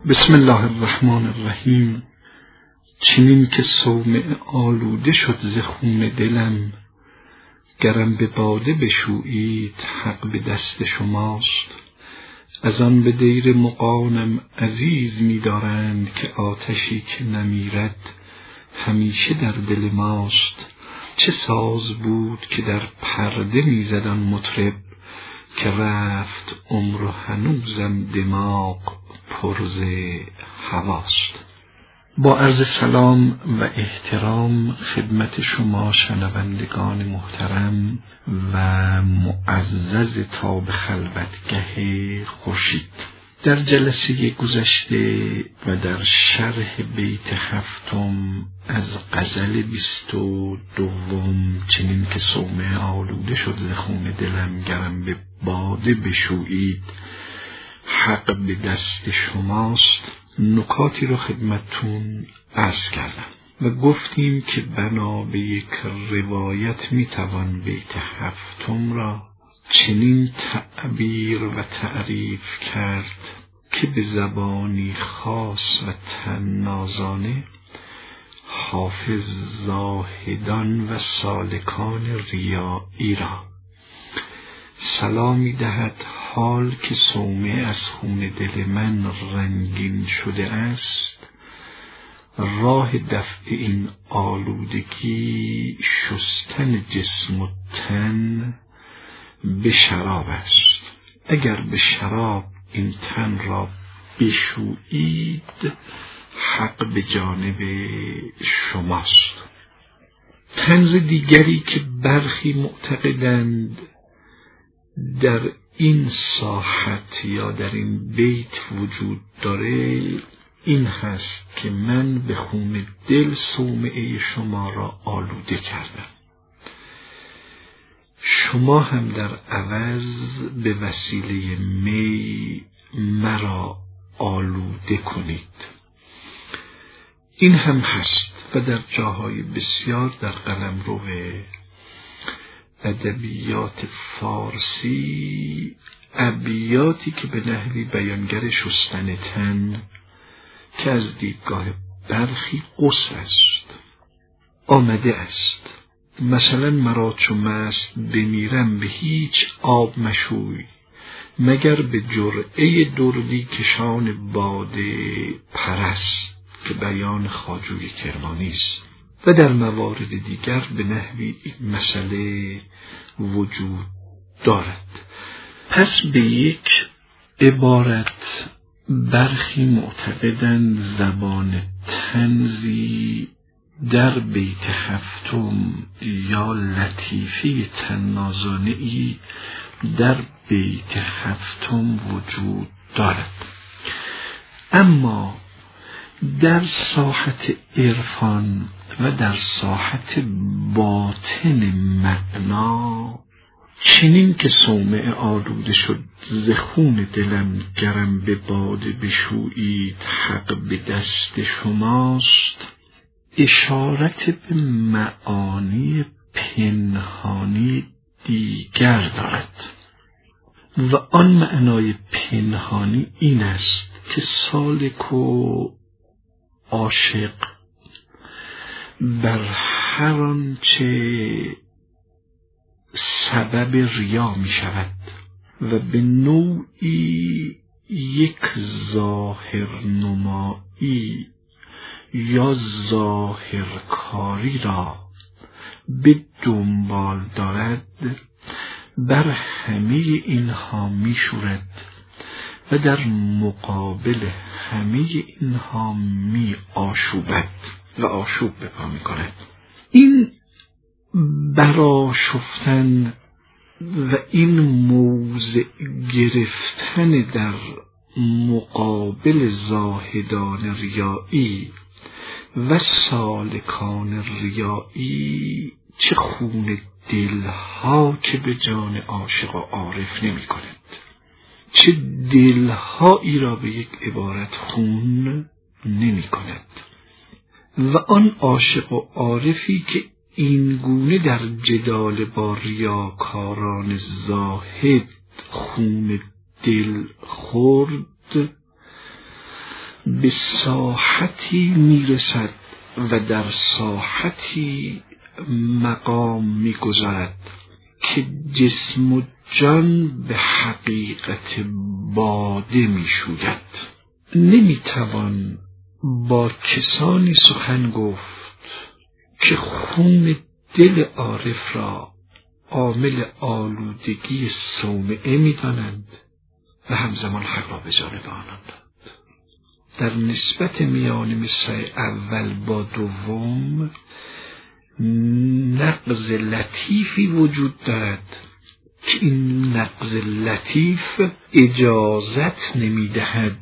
بسم الله الرحمن الرحیم. چنین که صومعه آلوده شد ز خون دلم، گرم به باده بشویید حق به دست شماست. از آن به دیر مغانم عزیز می دارند که آتشی که نمیرد همیشه در دل ماست. چه ساز بود که در پرده می زد آن مطرب، که رفت عمر و هنوزم دماغ پر ز هواست. با عرض سلام و احترام خدمت شما شنوندگان محترم و معزز تا به خلوتگه خورشید، در جلسه گذشته و در شرح بیت 7 از غزل 22 چنین که صومعه آلوده شد ز خون دلم، گرم به باده بشویید حق به دست شماست، نکاتی رو خدمتتون عرض کردم و گفتیم که بنا به یک روایت میتوان بیت 7 را چنین تعبیر و تعریف کرد که به زبانی خاص و طنازانه حافظ زاهدان و سالکان ریایی را سلامی دهد، حال که صومعه از خون دل من رنگین شده است. راه دفع این آلودگی شستن جسم و تن به شراب است. اگر به شراب این تن را بشویید حق به جانب شماست. طنز دیگری که برخی معتقدند در این ساحت یا در این بیت وجود داره این هست که من به خون دل صومعه شما را آلوده کردم، شما هم در عوض به وسیله می مرا آلوده کنید. این هم هست و در جاهای بسیار در قلمرو ادبیات فارسی ابیاتی که به نحوی بیانگر شستن تن که از دیدگاه برخی غسل است آمده است. مثلا مرا چو مست بمیرم به هیچ آب مشوی، مگر به جرعه دردی کشان باده پرست که بیان خواجوی کرمانی است. و در موارد دیگر به نحوی این مسئله وجود دارد. پس به یک عبارت برخی معتقدند زبان طنزی در بیت 7 یا لطیفه طنازانه‌ای در بیت 7 وجود دارد، اما در ساحت عرفان و در ساحت باطن معنا چنین که صومعه آلوده شد ز خون دلم، گرم به باده بشویید حق به دست شماست، اشارت به معانی پنهانی دیگر دارد و آن معنای پنهانی این است که سالک و عاشق بر هر آنچه سبب ریا می شود و به نوعی یک ظاهر نمایی یا ظاهرکاری را به دنبال دارد، بر همه اینها می شورد و در مقابل همه اینها می آشوبد و آشوب به پا می کند. این برآشفتن و این موضع گرفتن در مقابل زاهدان ریایی و سالکان ریایی چه خون دلها که به جان عاشق و عارف نمی کند، چه دلهایی را به یک عبارت خون نمی کند. و آن عاشق و عارفی که این گونه در جدال با ریاکاران زاهد خون دل خورد به ساحتی میرسد و در ساحتی مقام میگذارد که جسم و جان به حقیقت باده میشوید. نمیتوان با کسانی سخن گفت که خون دل عارف را عامل آلودگی صومعه می‌دانند و همزمان حق را به جانب آنان داد. در نسبت میان مصرع اول با دوم نقض لطیفی وجود دارد که این نقض لطیف اجازت نمی‌دهد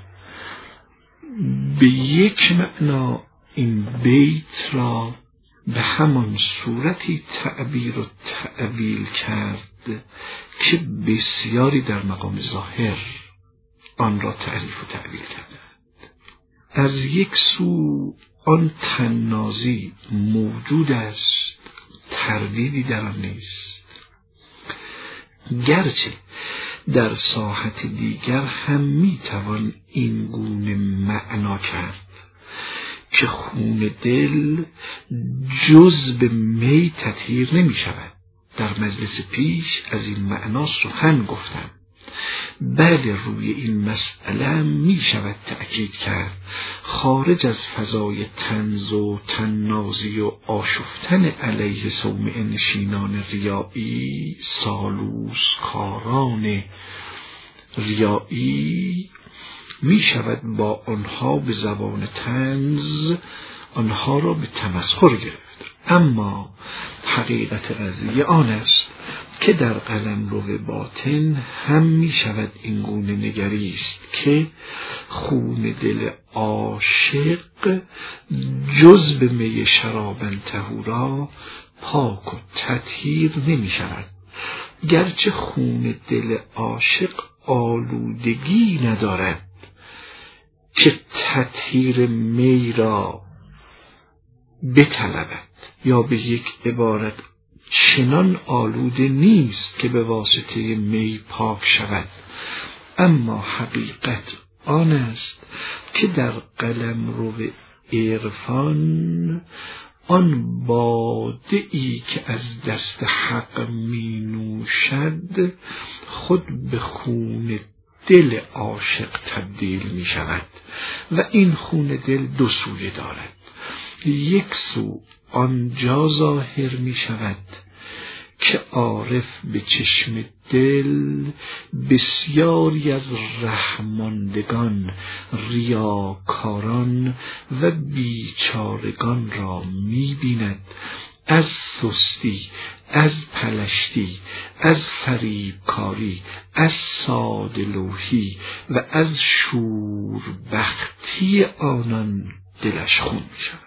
به یک معنا این بیت را به همان صورتی تعبیر و تعویل کرد که بسیاری در مقام ظاهر آن را تعریف و تعویل کردند. از یک سو آن طنازی موجود است، تردیدی در آن نیست، گرچه در ساحت دیگر هم میتوان این گونه معنا کرد که خون دل جز به می تطهیر نمی شود. در مجلس پیش از این معنا سخن گفتم. بله، روی این مسئله می شود تأکید کرد. خارج از فضای طنز و طنازی و آشفتن علیه صومعه نشینان ریایی، سالوس کاران ریایی، می شود با آنها به زبان طنز آنها را به تمسخر گرفت. اما حقیقت قضیه آن است که در قلمرو باطن هم می شود این گونه نگریست که خون دل عاشق جز به می شرابا طهورا پاک و تطهیر نمی شود. گرچه خون دل عاشق آلودگی ندارد که تطهیر می را بطلبد، یا به یک عبارت چنان آلوده نیست که به واسطه می پاک شود. اما حقیقت آن است که در قلمرو عرفان آن باده ای که از دست حق می نوشد خود به خون دل عاشق تبدیل می شود و این خون دل دو سویه دارد. یک سو آنجا ظاهر می شود که عارف به چشم دل بسیاری از رحماندگان، ریاکاران و بیچارگان را می بیند، از سستی، از پلشتی، از فریبکاری، از ساده‌لوحی و از شوربختی آنان دلش خون می شود.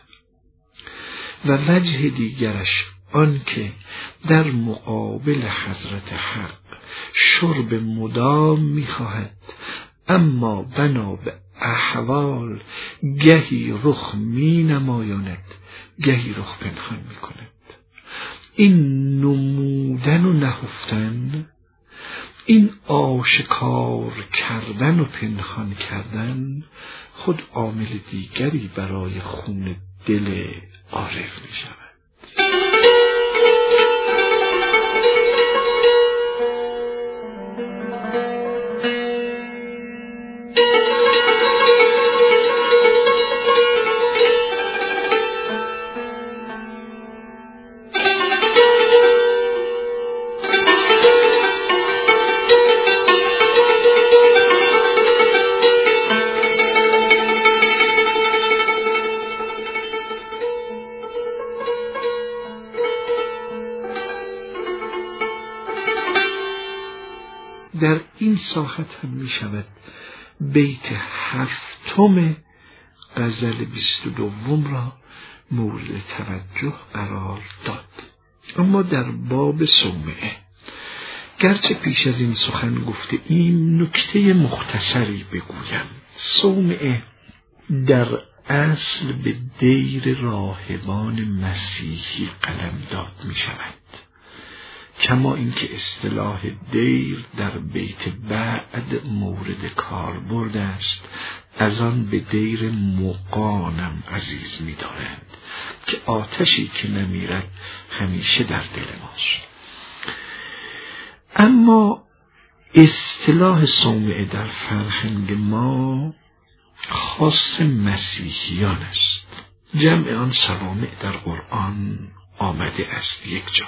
و وجه دیگرش آن که در مقابل حضرت حق شرب مدام می خواهد، اما بنا به احوال گهی رخ می نمایاند، گهی رخ پنهان می کند. این نمودن و نهفتن، این آشکار کردن و پنهان کردن خود عامل دیگری برای خون دل عارف می شود. در این ساحت هم می شود بیت هفتم غزل 22 را مورد توجه قرار داد. اما در باب صومعه، گرچه پیش از این سخن گفته این نکته مختصری بگویم. صومعه در اصل به دیر راهبان مسیحی قلمداد می شود. کما اینکه اصطلاح دیر در بیت بعد مورد کاربرد است، از آن به دیر مقانم عزیز می دارند که آتشی که نمیرد همیشه در دل ماست. اما اصطلاح صومعه در فرهنگ ما خاص مسیحیان است. جمع آن صوامع در قرآن آمده است یک جا.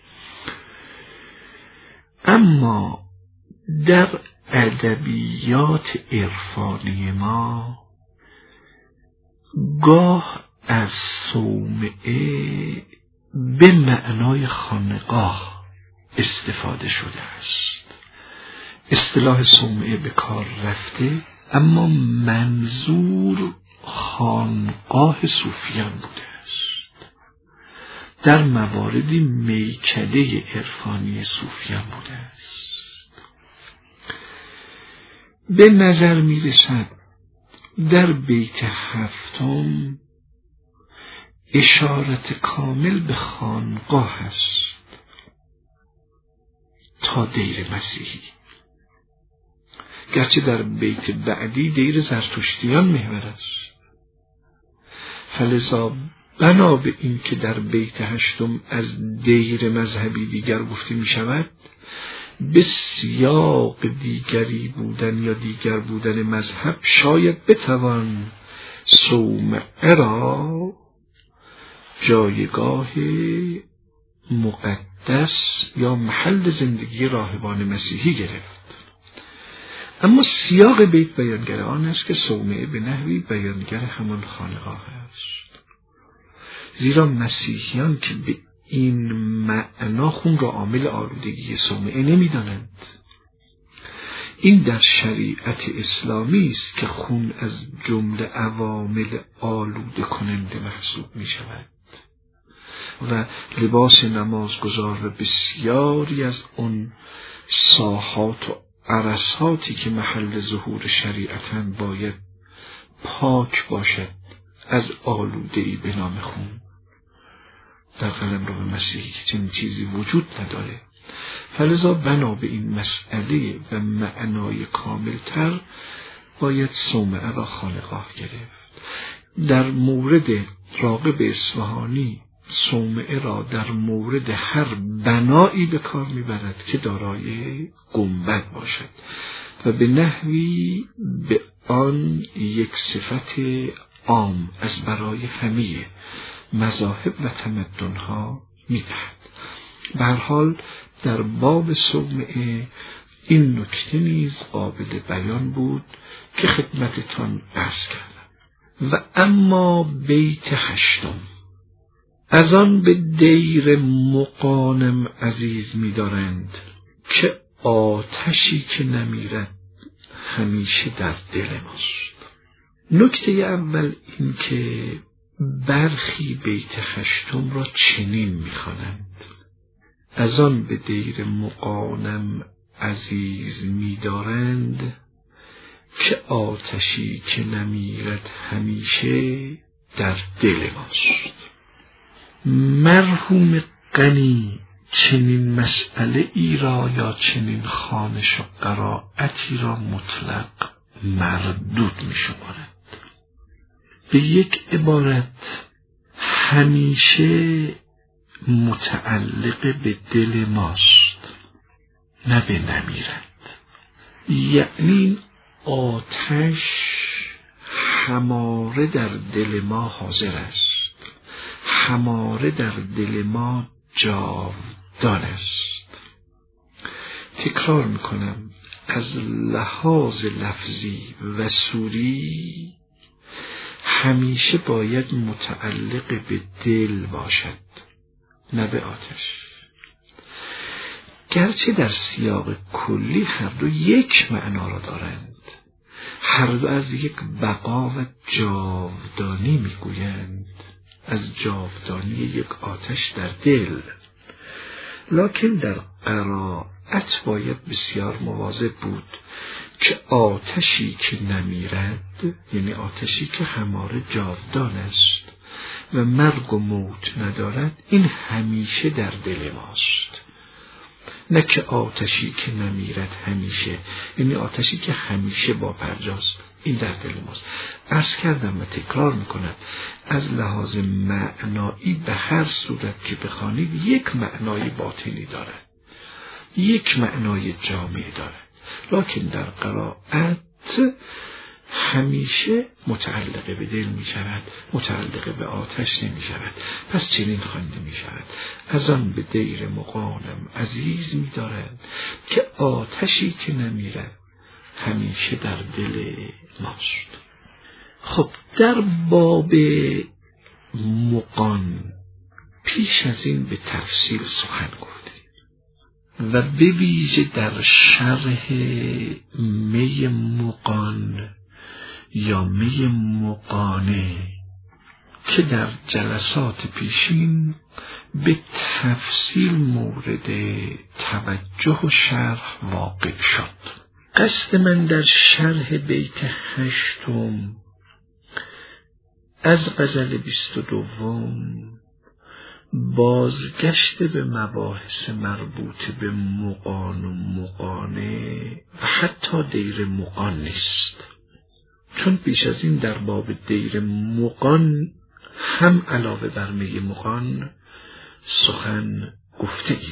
اما در ادبیات عرفانی ما گاه از صومعه به معنای خانقاه استفاده شده است. اصطلاح صومعه به کار رفته، اما منظور خانقاه صوفیان بوده است. در مواردی میکده عرفانی صوفیان بوده است. به نظر می رسد در بیت 7 اشارت کامل به خانقاه است تا دیر مسیحی، گرچه در بیت بعدی دیر زرتشتیان محور است. فلذا بنا به این که در بیت 8 از دیر مذهبی دیگر گفته می شود، به سیاق دیگری بودن یا دیگر بودن مذهب شاید بتوان صومعه را جایگاه مقدس یا محل زندگی راهبان مسیحی گرفت. اما سیاق بیت بیانگر آن است که صومعه به نحوی بیانگر همان خانقاه است، زیرا مسیحیان که به این معنا خون را عامل آلودگی صومعه نمی‌دانند. این در شریعت اسلامی است که خون از جمله عوامل آلوده کننده محسوب می شود و لباس نمازگزار و بسیاری از اون ساحات و عرصاتی که محل ظهور شریعتاً باید پاک باشد از آلوده‌ای به نام خون. در قلمرو مسیحی که چنین چیزی وجود نداره. فلذا بنا به این مسئله و معنای کاملتر باید صومعه را خانقاه گرفت. در مورد راغب اصفهانی صومعه را در مورد هر بنایی به کار میبرد که دارای گنبد باشد و به نحوی به آن یک صفت عام از برای همه مذاهب و تمدن‌ها می‌دهد. به هر حال در باب صومعه این نکته نیز قابل بیان بود که خدمتتان عرض کردم. و اما بیت 8 از آن به دیر مقانم عزیز می‌دارند که آتشی که نمیرد همیشه در دل ماست. نکته اول این که برخی بیت 8 را چنین می‌خوانند: از آن به دیر مقانم عزیز می‌دارند که آتشی که نمیرد همیشه در دل ماست. مرحوم غنی چنین مسئله ای را یا چنین خوانش و قرائتی را مطلق مردود می‌شمارد. به یک عبارت همیشه متعلق به دل ماست، نه به نمیرد. یعنی آتش هماره در دل ما حاضر است، هماره در دل ما جاودان است. تکرار میکنم، از لحاظ لفظی و صوری همیشه باید متعلق به دل باشد، نه به آتش. گرچه در سیاق کلی هر دو یک معنا را دارند، هر دو از یک بقا و جاودانی میگویند، از جاودانی یک آتش در دل. لکن در قرائت باید بسیار مواظب بود که آتشی که نمیرد، یعنی آتشی که هماره جاودان است و مرگ و موت ندارد، این همیشه در دل ماست. نه که آتشی که نمیرد همیشه، یعنی آتشی که همیشه با پرجاست. این در دل ماست. عرض کردم و تکرار میکنم، از لحاظ معنایی به هر صورت که بخوانید یک معنای باطنی دارد، یک معنای جامع دارد، لکن در قرائت همیشه متعلق به دل می شود، متعلق به آتش نمی شود. پس چنین خوانده می شود: از آن به دیر مغانم عزیز می دارد که آتشی که نمیرد همیشه در دل ماست. خب در باب مغان پیش از این به تفصیل سخن گفتیم و به ویژه در شرح می مغان یا می مغانه که در جلسات پیشین به تفصیل مورد توجه و شرح واقع شد. قصد من در شرح بیت 8 از غزل 22 بازگشت به مباحث مربوط به مغان و مغانه و حتی دیر مغان نیست، چون پیش از این در باب دیر مغان هم علاوه بر می مغان سخن گفته ایم.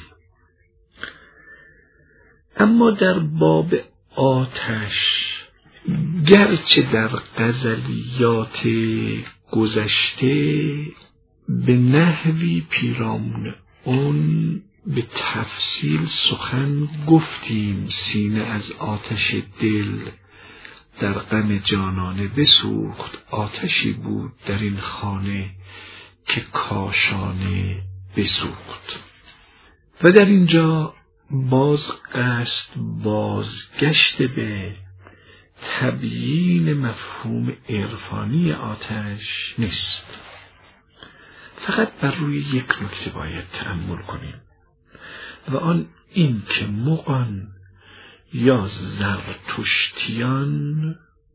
اما در باب آتش گرچه در غزلیات گذشته به نحوی پیرامون اون به تفصیل سخن گفتیم، سینه از آتش دل در غم جانانه بسوخت، آتشی بود در این خانه که کاشانه بسوخت. و در اینجا باز قصد بازگشت به تبیین مفهوم عرفانی آتش نیست، فقط بر روی یک نکته باید تأمل کنیم و آن این که مغان یا زرتشتیان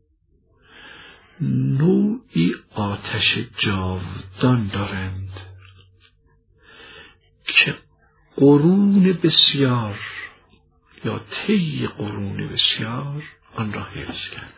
نوعی آتش جاودان دارند که قرون بسیار یا طی قرون بسیار آن را حفظ کردند،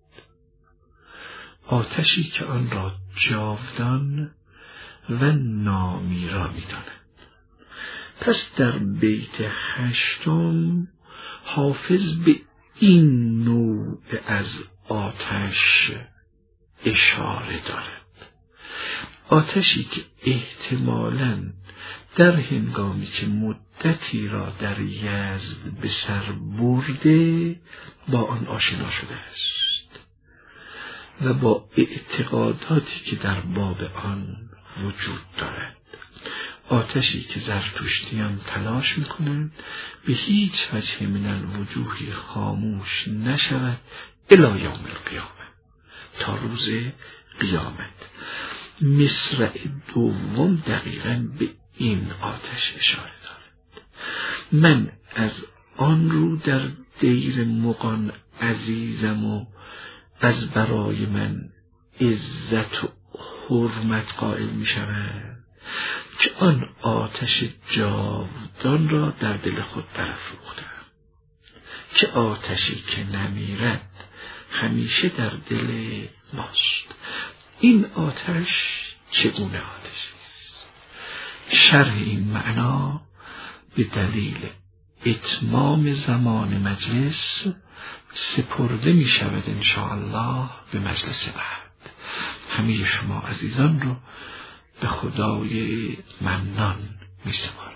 آتشی که آن را جاودان و نامیرا می‌دانند. پس در بیت 8 حافظ به این نوع از آتش اشاره دارد، آتشی که احتمالاً در هنگامی که مدتی را در یزد به سر برده با آن آشنا شده است و با اعتقاداتی که در باب آن وجود دارد، آتشی که زرتشتیان تلاش میکنند به هیچ وجه من الوجوه خاموش نشود الی یوم القیامه، تا روز قیامت. مصرع دوم دقیقاً به این آتش اشاره دارد. من از آن رو در دیر مغان عزیزم و از برای من عزت و حرمت قائل می شود که آن آتش جاودان را در دل خود برافروختم، که آتشی که نمیرد همیشه در دل ماست. این آتش چگونه آتشی است؟ شرح این معنا به دلیل اتمام زمان مجلس سپرده می شود انشاءالله به مجلس بعد. همه شما عزیزان رو به خدای منان می سپارم.